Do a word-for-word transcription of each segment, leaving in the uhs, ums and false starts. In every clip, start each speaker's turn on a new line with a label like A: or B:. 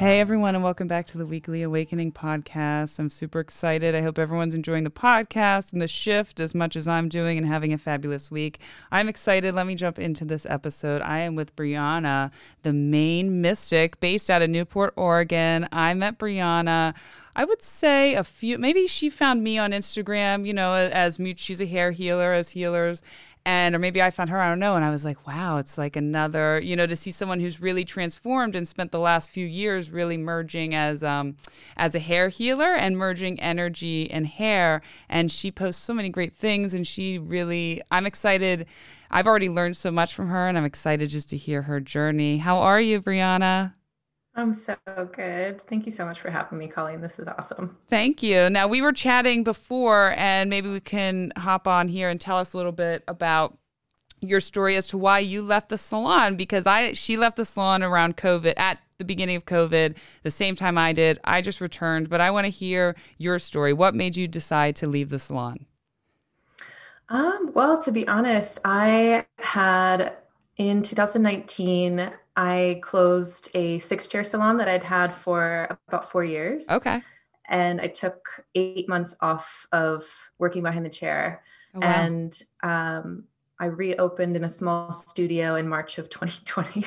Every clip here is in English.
A: Hey everyone, and welcome back to the Weekly Awakening podcast. I'm super excited. I hope everyone's enjoying the podcast and the shift as much as I'm doing and having a fabulous week. I'm excited. Let me jump into this episode. I am with Brianna, the Maine Mystic, based out of Newport, Oregon. I met Brianna, I would say a few, maybe she found me on Instagram, you know, as mute. She's a hair healer, as healers. And, or maybe I found her, I don't know. And I was like, wow, it's like another, you know, to see someone who's really transformed and spent the last few years really merging as, um, as a hair healer and merging energy and hair. And she posts so many great things, and she really, I'm excited. I've already learned so much from her, and I'm excited just to hear her journey. How are you, Brianna?
B: I'm so good. Thank you so much for having me, Colleen. This is awesome.
A: Thank you. Now, we were chatting before, and maybe we can hop on here and tell us a little bit about your story as to why you left the salon, because I she left the salon around COVID, at the beginning of COVID, the same time I did. I just returned, but I want to hear your story. What made you decide to leave the salon?
B: Um, well, to be honest, I had in two thousand nineteen, I closed a six chair salon that I'd had for about four years.
A: Okay.
B: And I took eight months off of working behind the chair.
A: Oh, wow.
B: And um, I reopened in a small studio in March of twenty twenty.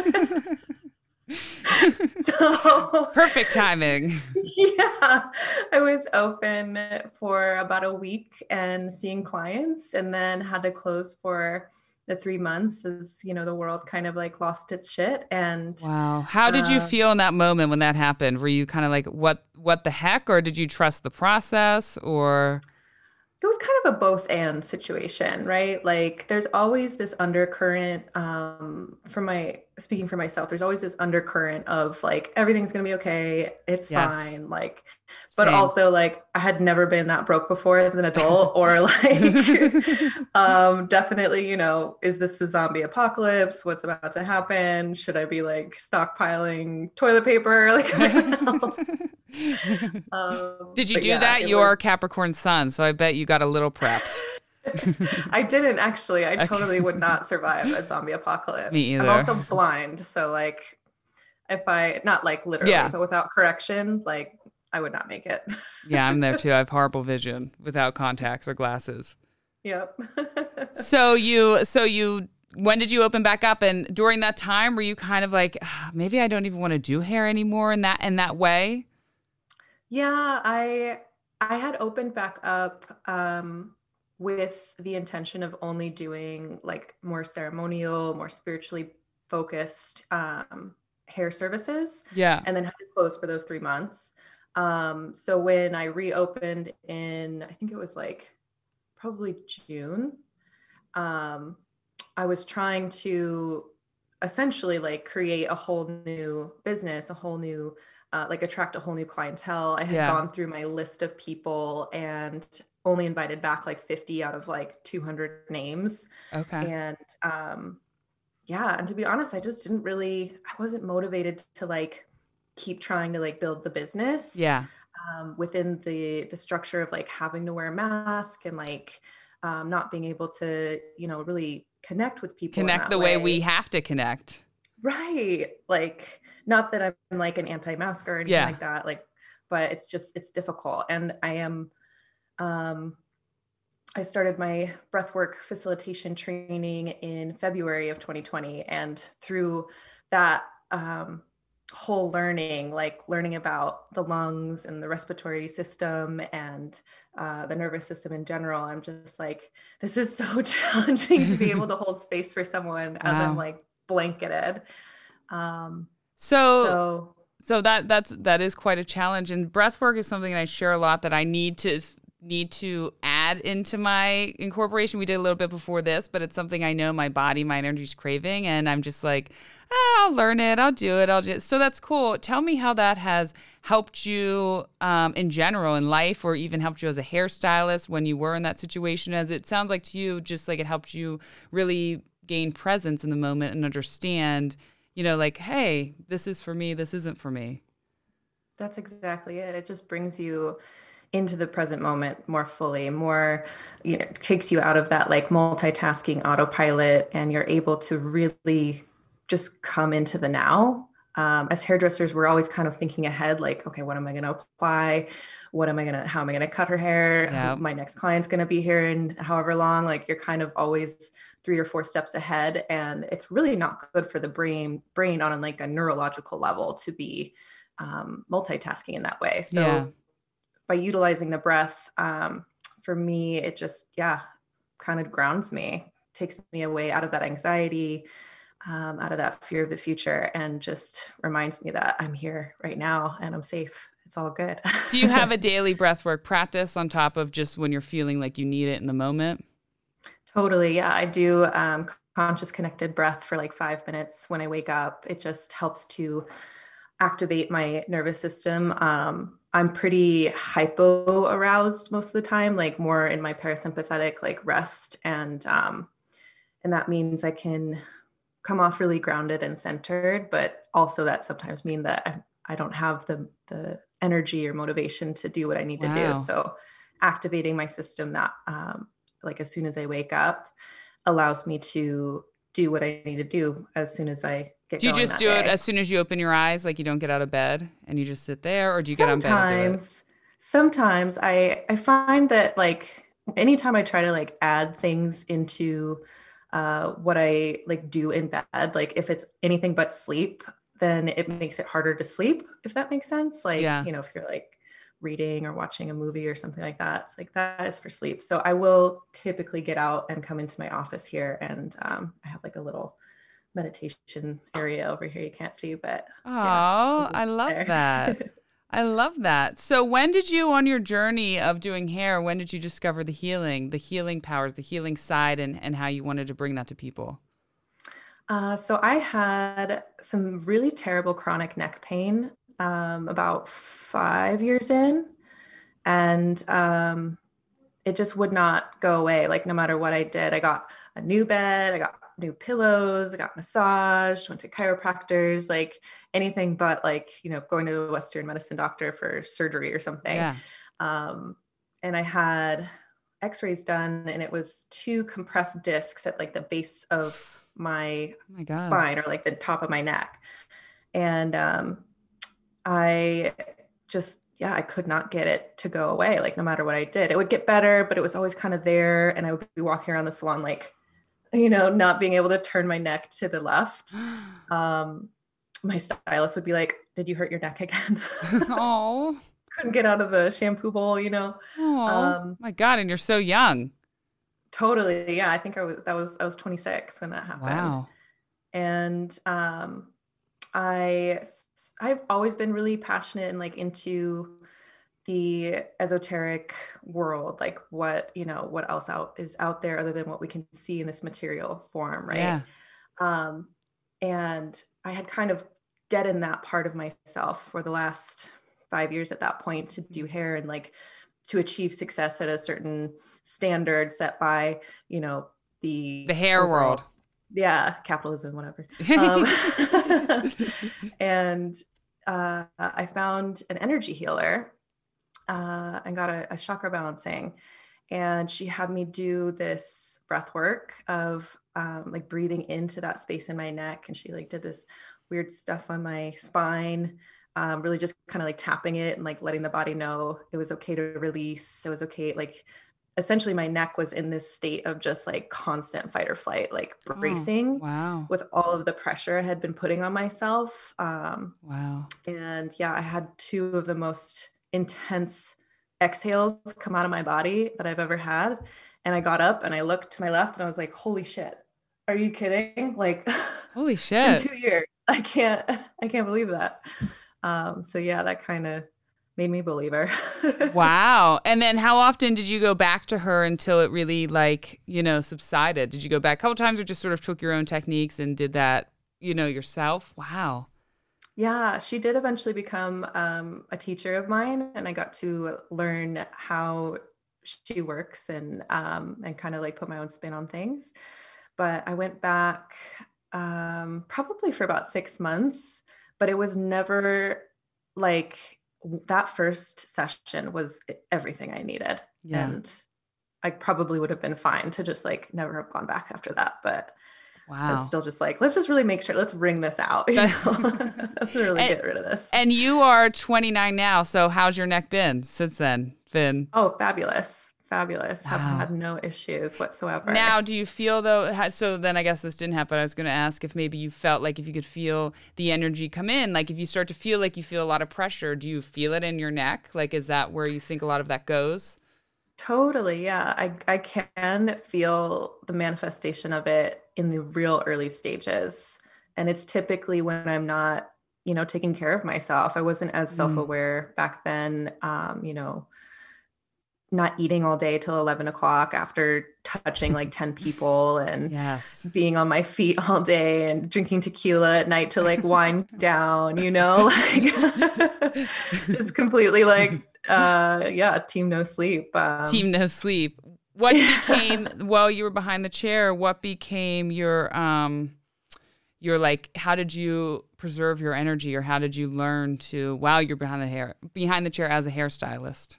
B: So
A: perfect timing.
B: Yeah, I was open for about a week and seeing clients, and then had to close for the three months as, you know, the world kind of like lost its shit. And
A: wow. How did you
B: uh,
A: feel in that moment when that happened? Were you kind of like, what, what the heck? Or did you trust the process, or?
B: it was kind of a both and situation, right? Like there's always this undercurrent, um, from my, speaking for myself, there's always this undercurrent of like, everything's going to be okay. It's
A: Yes.
B: fine. Like, but
A: Same.
B: also like I had never been that broke before as an adult, or like, um, definitely, you know, is this the zombie apocalypse? What's about to happen? Should I be like stockpiling toilet paper like everyone else? Um,
A: Did you
B: but
A: do
B: yeah,
A: that?
B: it
A: You're
B: was-
A: a Capricorn sun, so I bet you got a little prepped.
B: I didn't actually. I
A: Okay.
B: totally would not survive a zombie apocalypse.
A: Me
B: I'm
A: either.
B: also blind, so like if I, not like literally,
A: Yeah.
B: but without correction, like I would not make it.
A: Yeah, I'm there too. I have horrible vision without contacts or glasses.
B: Yep.
A: So you, so you, when did you open back up? And during that time, were you kind of like, ah, maybe I don't even want to do hair anymore in that in that way?
B: Yeah, I I had opened back up um with the intention of only doing like more ceremonial, more spiritually focused um hair services,
A: Yeah.
B: and then had to close for those three months. Um, so when I reopened in, I think it was like probably June, um, I was trying to essentially like create a whole new business, a whole new, uh, like attract a whole new clientele. I had
A: Yeah.
B: gone through my list of people and only invited back like fifty out of like two hundred names.
A: Okay.
B: And um, yeah, and to be honest, I just didn't really, I wasn't motivated to like keep trying to like build the business
A: Yeah.
B: um, within the the structure of like having to wear a mask and like um, not being able to, you know, really connect with people in
A: Connect
B: that
A: the way we
B: way.
A: have to connect.
B: Right. Like, not that I'm like an anti-masker or anything
A: Yeah.
B: like that, like, but it's just, it's difficult. And I am, um, I started my breathwork facilitation training in February of twenty twenty. And through that, um, whole learning, like learning about the lungs and the respiratory system and uh, the nervous system in general, I'm just like, this is so challenging to be able to hold space for someone as I'm
A: Wow.
B: like blanketed. Um,
A: So
B: so
A: so that that's that is quite a challenge, and breath work is something I share a lot that I need to need to add into my incorporation. We did a little bit before this, but it's something I know my body, my energy's craving, and I'm just like, ah, I'll learn it, I'll do it, I'll just. So that's cool. Tell me how that has helped you um, in general in life, or even helped you as a hairstylist when you were in that situation. As it sounds like to you, just like it helped you really gain presence in the moment and understand, you know, like, hey, this is for me, this isn't for me.
B: that's exactly it. It just brings you into the present moment more fully, more, you know, takes you out of that like multitasking autopilot, and you're able to really just come into the now. Um, as hairdressers, we're always kind of thinking ahead, like, okay, what am I going to apply? What am I going to, how am I going to cut her hair? Who,
A: Yeah.
B: my next client's going to be here in however long. Like you're kind of always three or four steps ahead. And it's really not good for the brain, brain on like a neurological level to be um, multitasking in that way. So
A: Yeah.
B: by utilizing the breath, um, for me, it just, yeah, kind of grounds me, takes me away out of that anxiety, um, out of that fear of the future, and just reminds me that I'm here right now and I'm safe. It's all good.
A: Do you have a daily breathwork practice on top of just when you're feeling like you need it in the moment?
B: Totally. Yeah, I do um, conscious connected breath for like five minutes when I wake up. It just helps to activate my nervous system. Um, I'm pretty hypo aroused most of the time, like more in my parasympathetic, like rest. And, um, and that means I can come off really grounded and centered, but also that sometimes mean that I, I don't have the, the energy or motivation to do what I need to do.
A: Wow.
B: So activating my system that, um, like as soon as I wake up allows me to do what I need to do as soon as I get
A: Do you
B: going
A: just
B: that
A: do it
B: day.
A: as soon as you open your eyes, like you don't get out of bed and you just sit there, or do you get out of bed and do it?
B: Sometimes, sometimes I I find that like anytime I try to like add things into uh what I like do in bed, like if it's anything but sleep, then it makes it harder to sleep, if that makes sense. Like,
A: Yeah.
B: you know, if you're like reading or watching a movie or something like that, it's like that is for sleep. So I will typically get out and come into my office here, and um, I have like a little meditation area over here you can't see, but yeah, I'll
A: Oh,
B: do
A: I love
B: there.
A: that. I love that. So when did you, on your journey of doing hair, when did you discover the healing, the healing powers, the healing side, and, and how you wanted to bring that to people?
B: Uh, so I had some really terrible chronic neck pain um, about five years in, and um, it just would not go away. Like no matter what I did, I got a new bed, I got new pillows, I got massage, went to chiropractors, like anything but like, you know, going to a Western medicine doctor for surgery or something.
A: Yeah.
B: Um, and I had x-rays done, and it was two compressed discs at like the base of my
A: Oh my God.
B: spine, or like the top of my neck. And um, I just, yeah, I could not get it to go away. Like no matter what I did, it would get better, but it was always kind of there. And I would be walking around the salon, like, you know, not being able to turn my neck to the left. Um, my stylist would be like, "Did you hurt your neck again?"
A: Oh,
B: Couldn't get out of the shampoo bowl, you know?
A: oh
B: Um,
A: my God. And you're so young.
B: totally. Yeah. I think I was, that was, I was twenty-six when that happened.
A: Wow.
B: And, um, I I've always been really passionate and like into the esoteric world, like what, you know, what else out is out there other than what we can see in this material form, right?
A: Yeah.
B: Um, and I had kind of deadened that part of myself for the last five years at that point to do hair and like to achieve success at a certain standard set by, you know,
A: The
B: the
A: hair world.
B: overall, yeah, capitalism, whatever. Um, and uh, I found an energy healer uh, and got a, a chakra balancing. And she had me do this breath work of um, like breathing into that space in my neck. And she like did this weird stuff on my spine, um, really just kind of like tapping it and like letting the body know it was okay to release. It was okay. Like essentially my neck was in this state of just like constant fight or flight, like
A: Oh,
B: bracing
A: wow.
B: with all of the pressure I had been putting on myself. Um,
A: Wow.
B: and yeah, I had two of the most intense exhales come out of my body that I've ever had. And I got up and I looked to my left and I was like, holy shit, are you kidding? Like
A: Holy
B: it's been
A: shit.
B: two years. I can't, I can't believe that. Um, so yeah, that kind of made me believe her.
A: Wow. And then how often did you go back to her until it really like, you know, subsided? Did you go back a couple times or just sort of took your own techniques and did that, you know, yourself? Wow.
B: Yeah, she did eventually become um, a teacher of mine, and I got to learn how she works and um, and kind of like put my own spin on things. But I went back um, probably for about six months, but it was never like that first session was everything I needed,
A: Yeah.
B: and I probably would have been fine to just like never have gone back after that. But I was
A: Wow.
B: still just like, let's just really make sure, let's wring this out, you know, let's really
A: and,
B: get rid of this.
A: and you are twenty-nine now. So how's your neck been since then? Been
B: Oh, fabulous. Fabulous. Have
A: wow.
B: had no issues whatsoever.
A: Now, do you feel though? ha- So then I guess this didn't happen. I was going to ask if maybe you felt like if you could feel the energy come in, like if you start to feel like you feel a lot of pressure, do you feel it in your neck? Like, is that where you think a lot of that goes?
B: Totally. Yeah. I, I can feel the manifestation of it in the real early stages. And it's typically when I'm not, you know, taking care of myself. I wasn't as
A: Mm,
B: self-aware back then. Um, you know, not eating all day till eleven o'clock after touching like ten people and
A: yes.
B: being on my feet all day and drinking tequila at night to like wind down, you know, like just completely like, uh, yeah, team no sleep. Um,
A: Team no sleep. What became while you were behind the chair? What became your um your like? How did you preserve your energy, or how did you learn to while you're behind the hair behind the chair as a hairstylist?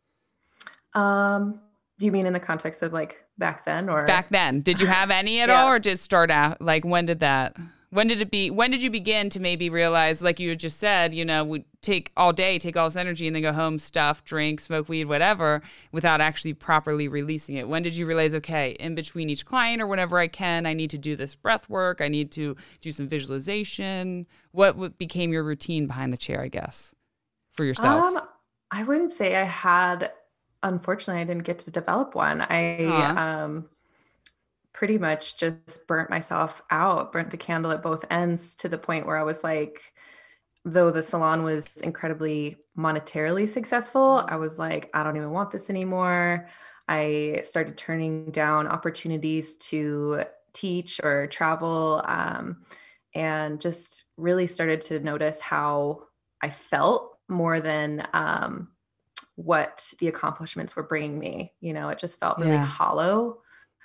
B: um, do you mean in the context of like back then or?
A: Back then, did you have any at all,
B: Yeah.
A: or did it start out like when did that? When did it be? When did you begin to maybe realize, like you had just said, you know, we take all day, take all this energy, and then go home, stuff, drink, smoke weed, whatever, without actually properly releasing it? When did you realize, okay, in between each client or whenever I can, I need to do this breath work, I need to do some visualization? What w- became your routine behind the chair, I guess, for yourself?
B: Um, I wouldn't say I had, unfortunately, I didn't get to develop one. I
A: Huh.
B: um pretty much just burnt myself out, burnt the candle at both ends to the point where I was like, though the salon was incredibly monetarily successful, I was like, I don't even want this anymore. I started turning down opportunities to teach or travel, um, and just really started to notice how I felt more than um, what the accomplishments were bringing me. You know, it just felt really
A: Yeah.
B: hollow.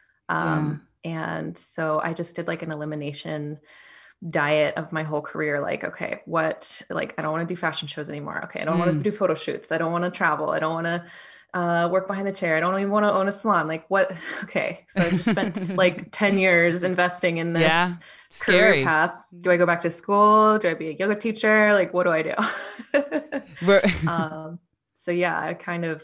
A: Yeah.
B: Um, and so I just did like an elimination diet of my whole career. Like, okay, what, like, I don't want to do fashion shows anymore. Okay. I don't want to
A: Mm.
B: do photo shoots. I don't want to travel. I don't want to uh, work behind the chair. I don't even want to own a salon. Like, what? Okay. So I just spent like ten years investing in
A: Yeah.
B: this career
A: Scary.
B: path. Do I go back to school? Do I be a yoga teacher? Like, what do I do?
A: We're
B: um, so yeah, I kind of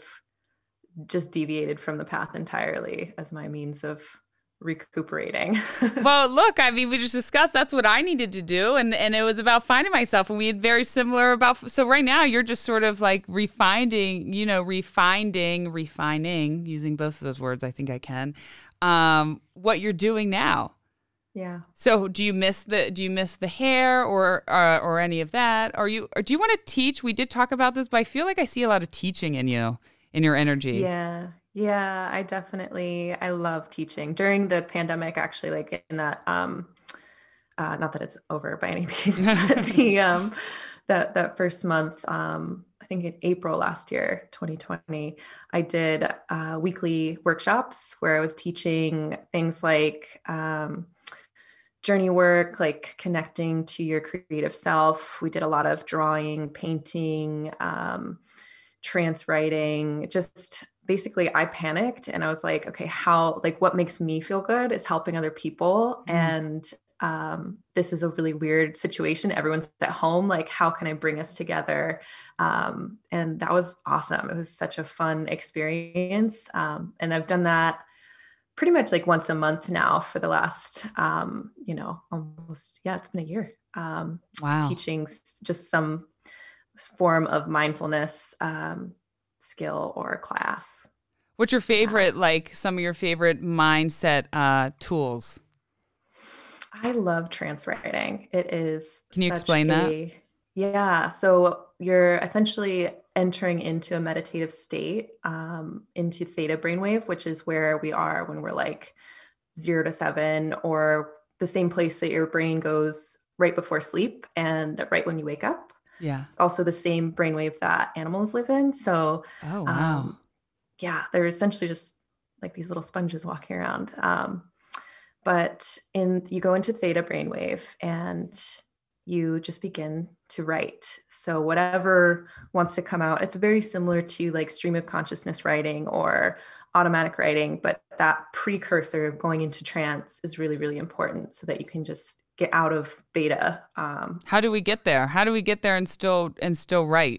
B: just deviated from the path entirely as my means of recuperating.
A: Well, look, I mean, we just discussed that's what I needed to do, and and it was about finding myself, and we had very similar about. So right now, you're just sort of like refining, you know, refining, refining, using both of those words. I think I can. Um, what you're doing now.
B: Yeah.
A: So do you miss the do you miss the hair or uh, or any of that? Are you or do you want to teach? We did talk about this, but I feel like I see a lot of teaching in you, in your energy.
B: Yeah. Yeah, I definitely I love teaching. During the pandemic actually, like in that um uh not that it's over by any means, but the um that that first month, um I think in April last year, twenty twenty, I did uh weekly workshops where I was teaching things like um journey work, like connecting to your creative self. We did a lot of drawing, painting, um, trance writing. Just basically, I panicked and I was like, okay, how, like, what makes me feel good is helping other people.
A: Mm.
B: And um, this is a really weird situation. Everyone's at home. Like, how can I bring us together? Um, and that was awesome. It was such a fun experience. Um, and I've done that pretty much like once a month now for the last, um, you know, almost, yeah, it's been a year, um,
A: Wow.
B: teaching just some form of mindfulness um, skill or class.
A: What's your
B: Yeah.
A: favorite, like some of your favorite mindset uh, tools?
B: I love trance writing. It is
A: Can you
B: such
A: explain that?
B: a, yeah. So you're essentially entering into a meditative state, um, into theta brainwave, which is where we are when we're like zero to seven, or the same place that your brain goes right before sleep and right when you wake up.
A: Yeah.
B: It's also the same brainwave that animals live in. So,
A: Oh, wow.
B: um, yeah, they're essentially just like these little sponges walking around. Um, but in you go into theta brainwave and you just begin to write. So whatever wants to come out, it's very similar to like stream of consciousness writing or automatic writing, but that precursor of going into trance is really, really important so that you can just get out of beta. Um,
A: How do we get there? How do we get there and still and still write?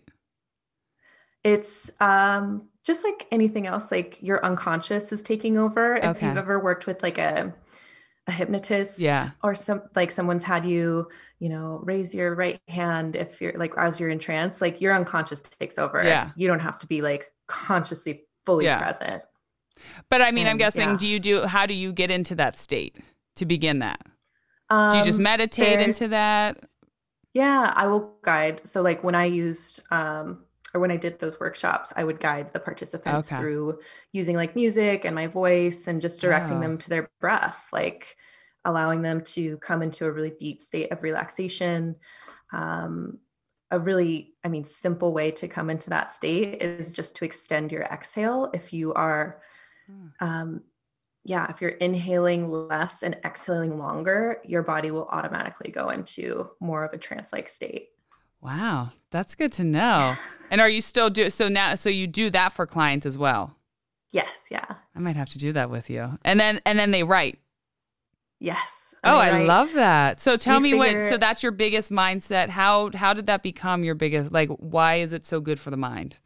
B: It's um, just like anything else, like your unconscious is taking over. If
A: Okay.
B: you've ever worked with like a a hypnotist,
A: Yeah.
B: or some like someone's had you, you know, raise your right hand if you're like as you're in trance, like your unconscious takes over.
A: Yeah.
B: You don't have to be like consciously fully
A: Yeah.
B: present.
A: But I mean, I'm
B: And,
A: guessing,
B: yeah.
A: do you do, how do you get into that state to begin that?
B: Um,
A: Do you just meditate
B: there's-
A: into that?
B: Yeah, I will guide. So like when I used, um, or when I did those workshops, I would guide the participants
A: Okay.
B: through using like music and my voice and just directing
A: Oh.
B: them to their breath, like allowing them to come into a really deep state of relaxation. Um, a really, I mean, simple way to come into that state is just to extend your exhale. If you are,
A: Hmm.
B: um, yeah, if you're inhaling less and exhaling longer, your body will automatically go into more of a trance-like state.
A: Wow, that's good to know. And are you still do so now? So you do that for clients as well?
B: Yes, yeah,
A: I might have to do that with you. And then and then they write.
B: yes.
A: Oh,
B: And
A: I
B: I-
A: love that. So tell
B: we
A: me what.
B: figure-
A: So that's your biggest mindset. How how did that become your biggest? Like, why is it so good for the mind?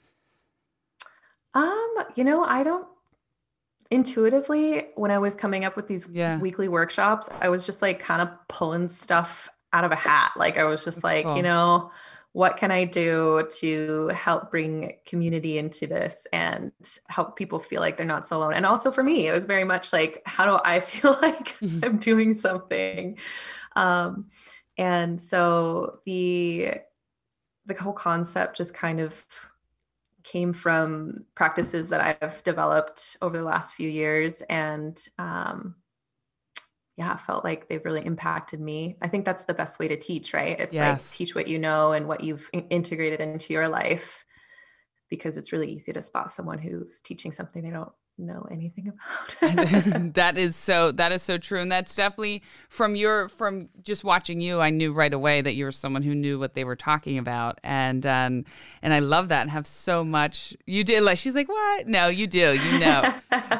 B: Um, you know, I don't intuitively, when I was coming up with these
A: Yeah.
B: weekly workshops, I was just like kind of pulling stuff out of a hat. Like I was just
A: That's
B: like,
A: cool.
B: you know, what can I do to help bring community into this and help people feel like they're not so alone? And also for me, it was very much like, how do I feel like I'm doing something? Um, and so the the whole concept just kind of came from practices that I've developed over the last few years. And um, yeah, I felt like they've really impacted me. I think that's the best way to teach, right? It's
A: Yes.
B: like teach what you know and what you've in- integrated into your life, because it's really easy to spot someone who's teaching something they don't know anything about.
A: That is so that is so true. And that's definitely from your from just watching you, I knew right away that you were someone who knew what they were talking about. And um and I love that and have so much you did like she's like, what? No, you do, you know.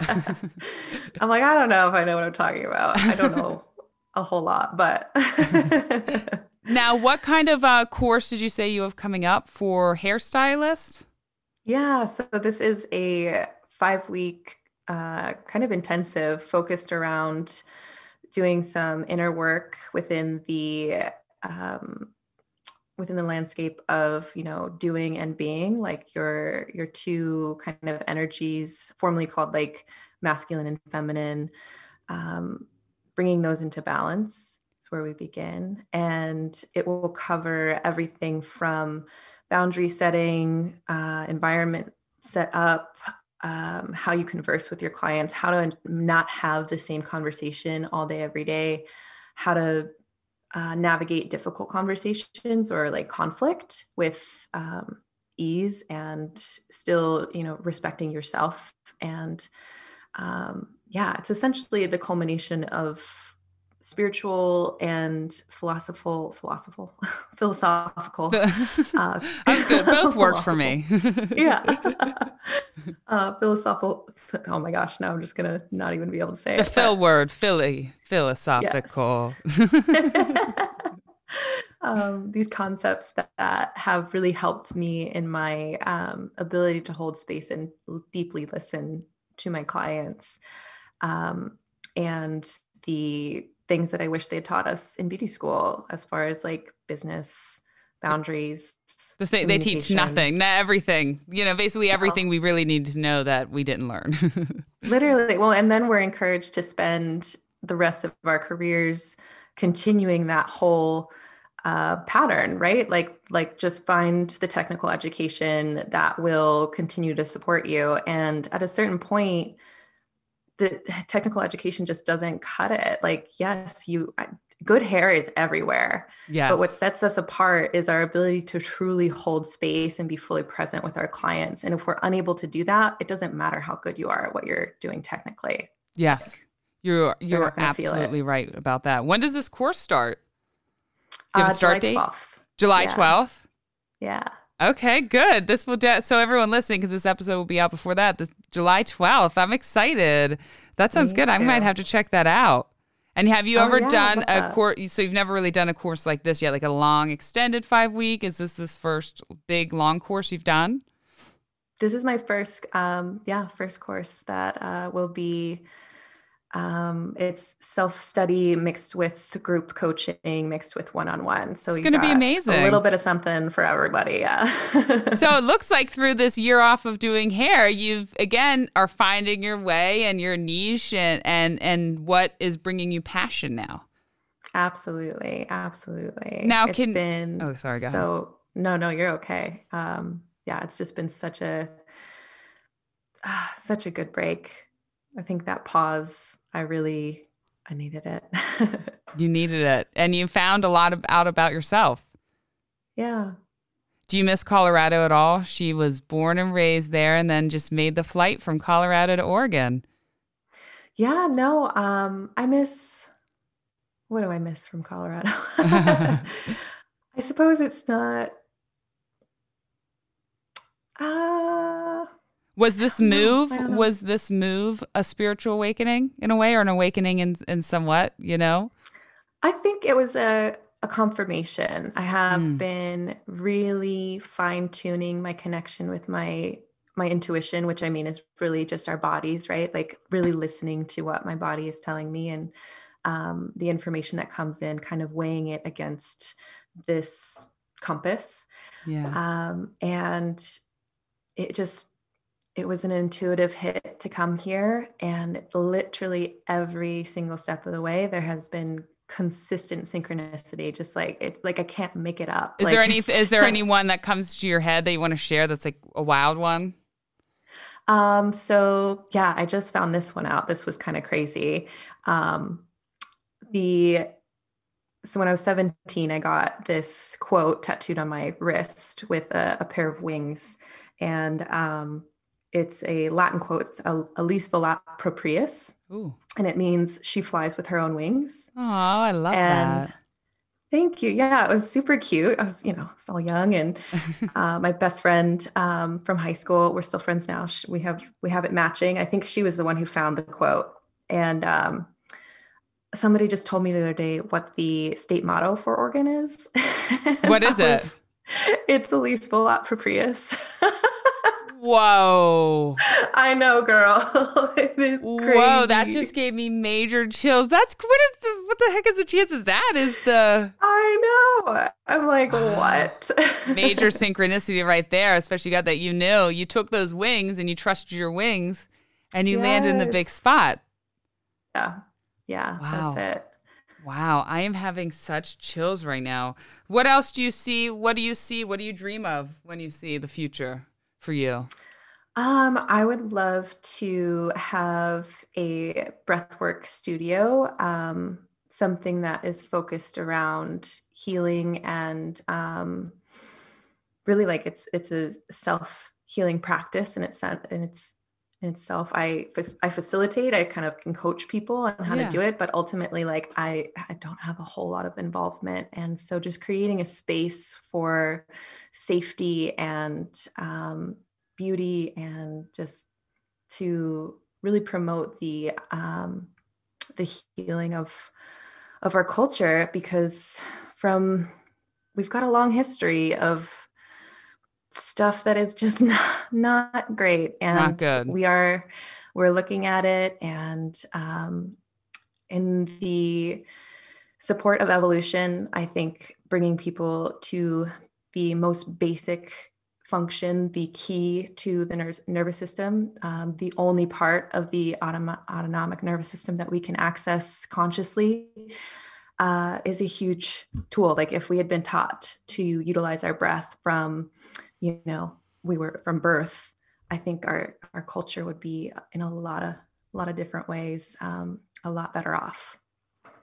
B: I'm like, I don't know if I know what I'm talking about. I don't know a whole lot, but
A: Now, what kind of uh course did you say you have coming up for hairstylist?
B: yeah, so this is a five week uh, kind of intensive focused around doing some inner work within the um, within the landscape of, you know, doing and being, like your your two kind of energies, formerly called like masculine and feminine, um, bringing those into balance is where we begin. And it will cover everything from boundary setting, uh, environment set up, um, how you converse with your clients, how to not have the same conversation all day, every day, how to uh, navigate difficult conversations or like conflict with um, ease and still, you know, respecting yourself. And um, yeah, it's essentially the culmination of spiritual and philosophical, philosophical, philosophical. Uh,
A: I was good. Both worked for me.
B: yeah. uh, philosophical. Oh my gosh. Now I'm just going to not even be able to say
A: The
B: it.
A: Phil word, Philly, philosophical.
B: um, these concepts that, that have really helped me in my um, ability to hold space and deeply listen to my clients. Um, and the things that I wish they had taught us in beauty school, as far as like business boundaries.
A: The thing they teach
B: communication.
A: nothing, not everything. You know, basically
B: No.
A: everything we really need to know that we didn't learn.
B: Literally. Well, and then we're encouraged to spend the rest of our careers continuing that whole uh, pattern, right? Like, like just find the technical education that will continue to support you. And at a certain point, the technical education just doesn't cut it. Like, yes, you, good hair is everywhere.
A: Yes.
B: But what sets us apart is our ability to truly hold space and be fully present with our clients. And if we're unable to do that, it doesn't matter how good you are at what you're doing technically.
A: Yes. You're you're
B: not gonna feel it.
A: absolutely right about that. When does this course start? Do you have
B: Uh,
A: a start
B: July
A: date?
B: twelfth.
A: July
B: Yeah.
A: twelfth?
B: Yeah.
A: Okay, good. This will de- so everyone listening, because this episode will be out before that, this July twelfth. I'm excited. That sounds
B: Me
A: good. I might
B: too.
A: have to check that out. And have you
B: Oh
A: ever
B: yeah, I'd
A: done
B: love
A: a
B: that.
A: course? So you've never really done a course like this yet, like a long extended five week? Is this this first big long course you've done?
B: This is my first, um, yeah, first course that uh, will be. Um, it's self-study mixed with group coaching, mixed with one-on-one. So
A: It's
B: you
A: going to be
B: got a little
A: amazing.
B: bit of something for everybody. Yeah.
A: So it looks like through this year off of doing hair, you've again are finding your way and your niche and and and what is bringing you passion now.
B: Absolutely. Absolutely.
A: Now
B: It's
A: can
B: been
A: oh sorry, go ahead.
B: so, no, no, you're okay. Um, yeah, it's just been such a, ah, such a good break. I think that pause, I really, I needed it.
A: You needed it, and you found a lot of, out about yourself.
B: Yeah.
A: Do you miss Colorado at all? She was born and raised there, and then just made the flight from Colorado to Oregon.
B: Yeah, no, um, I miss, what do I miss from Colorado? I suppose it's not, uh,
A: Was
B: I
A: this
B: don't know.
A: move
B: I don't know.
A: was this move a spiritual awakening in a way, or an awakening in in somewhat? You know.
B: I think it was a, a confirmation. I have
A: Mm,
B: been really fine tuning my connection with my my intuition, which I mean is really just our bodies, right? Like really listening to what my body is telling me and um, the information that comes in, kind of weighing it against this compass.
A: yeah.
B: Um, and it just it was an intuitive hit to come here, and literally every single step of the way there has been consistent synchronicity, just like it's like I can't make it up,
A: Is there
B: like
A: any
B: it's
A: is there
B: just
A: anyone that comes to your head that you want to share that's like a wild one?
B: um so yeah, I just found this one out. This was kind of crazy. um the So when I was seventeen, I got this quote tattooed on my wrist with a, a pair of wings. And um, it's a Latin quote, it's a, Alice volat proprius.
A: Ooh.
B: And it means she flies with her own wings.
A: Oh, I love
B: And
A: that.
B: thank you. Yeah, it was super cute. I was, you know, still young. And uh, my best friend um, from high school, we're still friends now. She, we have, we have it matching. I think she was the one who found the quote. And um, somebody just told me the other day what the state motto for Oregon is. And
A: What is
B: that
A: it?
B: was, it's Elise Volat Proprius.
A: Whoa.
B: I know, girl. It is
A: Whoa, that
B: crazy.
A: just gave me major chills. That's what is the what the heck is the chances that is the
B: I know. I'm like,
A: wow.
B: what?
A: Major synchronicity right there, especially got that you knew. You took those wings and you trusted your wings and you landed in the big
B: Yes.
A: spot.
B: Yeah. Yeah, that's
A: Wow.
B: it.
A: Wow. I am having such chills right now. What else do you see? What do you see? What do you dream of when you see the future for you?
B: Um, I would love to have a breathwork studio, um, something that is focused around healing and um, really like it's it's a self healing practice in its and it's in itself. I fac- I facilitate. I kind of can coach people on how to
A: Yeah.
B: do it, but ultimately, like I I don't have a whole lot of involvement, and so just creating a space for safety and um, beauty, and just to really promote the um, the healing of of our culture, because from we've got a long history of stuff that is just not, not great,
A: Not
B: and
A: good.
B: we are we're looking at it, and um, in the support of evolution, I think bringing people to the most basic function, the key to the ner- nervous system, um, the only part of the autom- autonomic nervous system that we can access consciously, uh, is a huge tool. Like if we had been taught to utilize our breath from, you know, we were from birth, I think our our culture would be in a lot of a lot of different ways, um, a lot better off.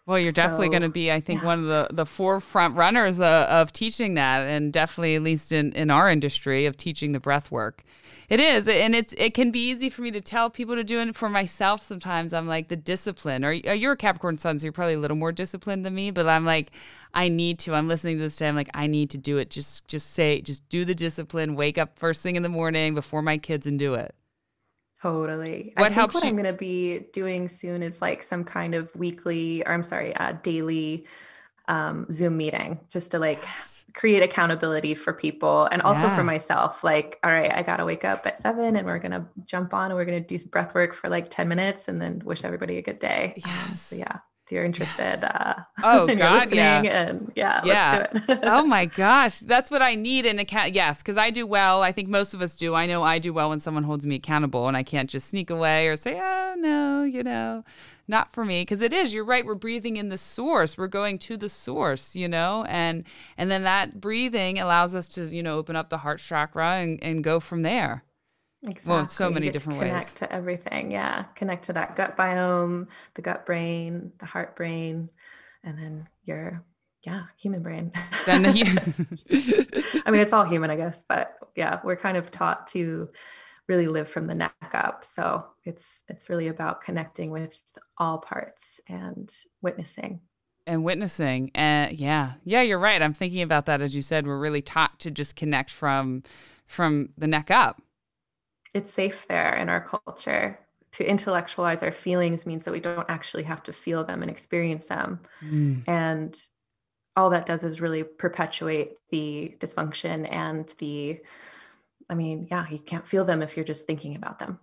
A: Well, you're definitely going
B: So
A: to be, I think,
B: yeah.
A: one of the, the forefront runners uh, of teaching that, and definitely, at least in, in our industry, of teaching the breath work. It is, and it's it can be easy for me to tell people to do it. For myself, sometimes I'm like the discipline. Or you're a Capricorn sun, so you're probably a little more disciplined than me. But I'm like, I need to. I'm listening to this today. I'm like, I need to do it. Just just say, just do the discipline. Wake up first thing in the morning before my kids and do it.
B: Totally. I
A: What
B: think
A: helps
B: what
A: you?
B: I'm going to be doing soon is like some kind of weekly, or I'm sorry, uh, daily um, Zoom meeting just to like
A: Yes.
B: create accountability for people and also for
A: Yeah.
B: myself. Like, all right, I got to wake up at seven and we're going to jump on and we're going to do some breath work for like ten minutes and then wish everybody a good day. Um, so
A: Yes.
B: yeah, if you're interested
A: Yes.
B: uh,
A: Oh
B: and you're
A: God, yeah.
B: listening and yeah,
A: Yeah.
B: let's do
A: Oh
B: it.
A: my gosh. That's what I need in a cat. Yes. Cause I do well. I think most of us do. I know I do well when someone holds me accountable and I can't just sneak away or say, oh no, you know, not for me. Cause it is, you're right. We're breathing in the source. We're going to the source, you know, and, and then that breathing allows us to, you know, open up the heart chakra and, and go from there. Well, so
B: Exactly. You
A: many
B: get to
A: different ways.
B: connect to everything. Yeah. Connect to that gut biome, the gut brain, the heart brain, and then your, yeah, human brain.
A: Then the,
B: I mean, it's all human, I guess, but yeah, we're kind of taught to really live from the neck up. So it's it's really about connecting with all parts and witnessing.
A: and witnessing. And yeah, yeah, you're right. I'm thinking about that. As you said, we're really taught to just connect from, from the neck up.
B: It's safe there in our culture. To intellectualize our feelings means that we don't actually have to feel them and experience them.
A: Mm.
B: And all that does is really perpetuate the dysfunction and the, I mean, yeah, you can't feel them if you're just thinking about them.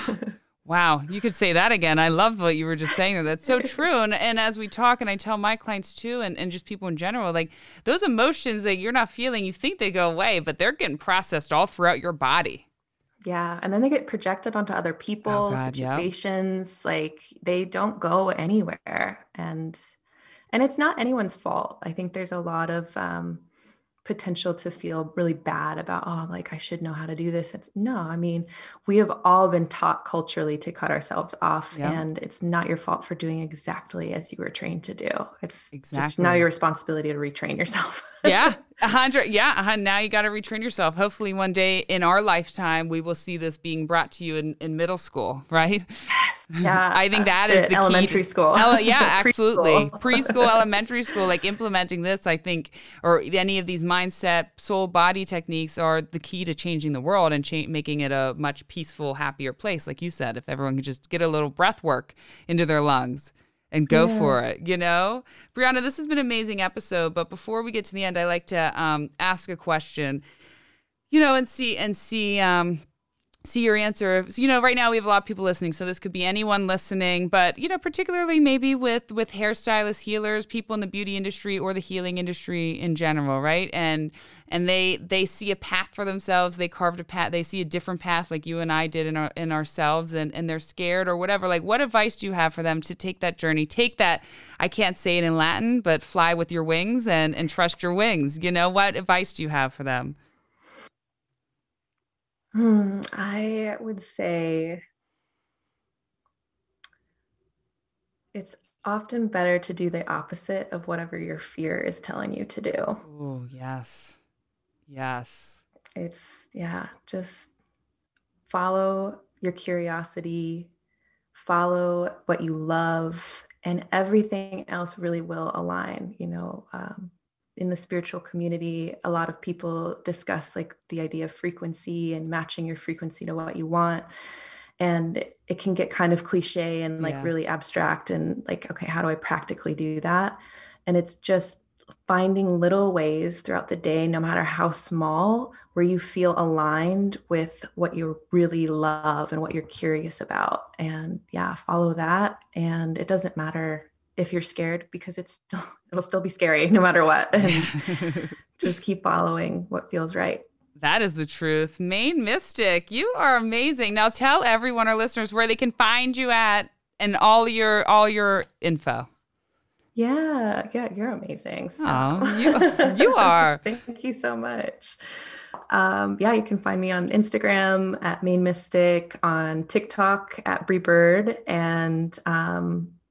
A: Wow, you could say that again. I love what you were just saying there. That's so true. And and as we talk, and I tell my clients too, and, and just people in general, like those emotions that you're not feeling, you think they go away, but they're getting processed all throughout your body.
B: Yeah. And then they get projected onto other
A: Oh
B: people,
A: God, yeah.
B: situations, like they don't go anywhere. And and it's not anyone's fault. I think there's a lot of um potential to feel really bad about, oh, like I should know how to do this. It's no, I mean, we have all been taught culturally to cut ourselves off,
A: Yep,
B: and it's not your fault for doing exactly as you were trained to do. It's just now
A: exactly.
B: your responsibility to retrain yourself.
A: Yeah, a hundred. Yeah, a hun- now you got to retrain yourself. Hopefully, one day in our lifetime, we will see this being brought to you in, in middle school, right?
B: Yes. Yeah.
A: I think
B: Uh,
A: that is
B: shit,
A: the key.
B: elementary
A: To,
B: school.
A: ele- yeah, absolutely.
B: Preschool.
A: Preschool, elementary school, like implementing this, I think, or any of these mindset, soul, body techniques are the key to changing the world and cha- making it a much peaceful, happier place. Like you said, if everyone could just get a little breath work into their lungs and go
B: Yeah.
A: for it, you know? Brianna, this has been an amazing episode, but before we get to the end, I like to um, ask a question, you know, and see, and see, um, see your answer. So, you know, right now we have a lot of people listening, so this could be anyone listening, but, you know, particularly maybe with, with hairstylists, healers, people in the beauty industry or the healing industry in general, right? And, and they, they see a path for themselves. They carved a path. They see a different path like you and I did in our, in ourselves, and, and they're scared or whatever. Like, what advice do you have for them to take that journey? Take that, I can't say it in Latin, but fly with your wings and, and trust your wings. You know, what advice do you have for them?
B: Hmm, I would say it's often better to do the opposite of whatever your fear is telling you to do.
A: Oh, yes. Yes.
B: It's, yeah, just follow your curiosity, follow what you love, and everything else really will align. You know, um, in the spiritual community, a lot of people discuss like the idea of frequency and matching your frequency to what you want. And it can get kind of cliche and like
A: Yeah.
B: really abstract and like, okay, how do I practically do that? And it's just finding little ways throughout the day, no matter how small, where you feel aligned with what you really love and what you're curious about. And yeah, follow that. And it doesn't matter if you're scared, because it's still, it'll still be scary no matter what. And just keep following what feels right.
A: That is the truth. Maine Mystic, you are amazing. Now tell everyone, our listeners, where they can find you at and all your all your info.
B: Yeah, yeah, you're amazing. Stop.
A: Oh, you you are.
B: Thank you so much. Um, yeah, you can find me on Instagram at Maine Mystic, on TikTok at Bree Bird, and um,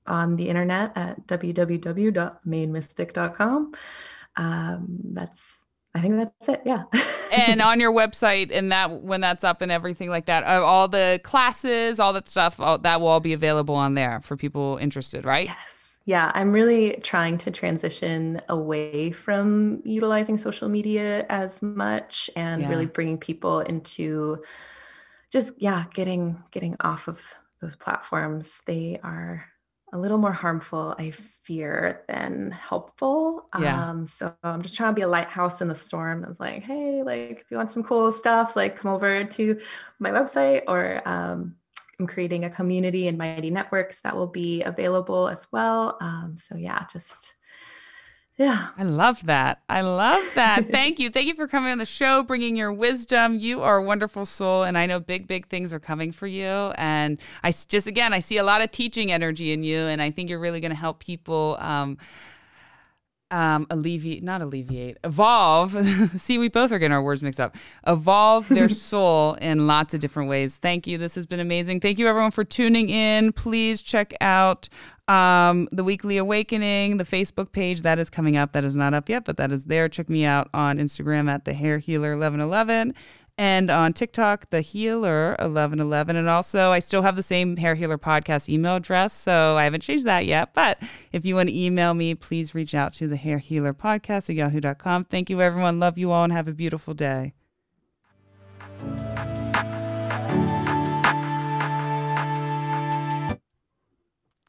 B: on the internet at w w w dot main mystic dot com. Um, that's, I think that's it. Yeah.
A: And on your website, and that when that's up and everything like that, uh, all the classes, all that stuff, all, that will all be available on there for people interested, right?
B: Yes. Yeah. I'm really trying to transition away from utilizing social media as much and
A: Yeah.
B: really bringing people into just, yeah, getting, getting off of those platforms. They are a little more harmful, I fear, than helpful.
A: Yeah.
B: Um, so I'm just trying to be a lighthouse in the storm. It's like, hey, like if you want some cool stuff, like come over to my website, or um, I'm creating a community in Mighty Networks that will be available as well. Um, so yeah, just yeah.
A: I love that. I love that. Thank you. Thank you for coming on the show, bringing your wisdom. You are a wonderful soul, and I know big, big things are coming for you. And I s- just, again, I see a lot of teaching energy in you, and I think you're really going to help people um, um, alleviate, not alleviate, evolve. See, we both are getting our words mixed up. Evolve their soul in lots of different ways. Thank you. This has been amazing. Thank you, everyone, for tuning in. Please check out Um, the Weekly Awakening, the Facebook page that is coming up. That is not up yet, but that is there. Check me out on Instagram at the Hair Healer eleven eleven, and on TikTok, the Healer eleven eleven. And also, I still have the same Hair Healer podcast email address, so I haven't changed that yet. But if you want to email me, please reach out to the Hair Healer podcast at yahoo dot com. Thank you, everyone. Love you all, and have a beautiful day.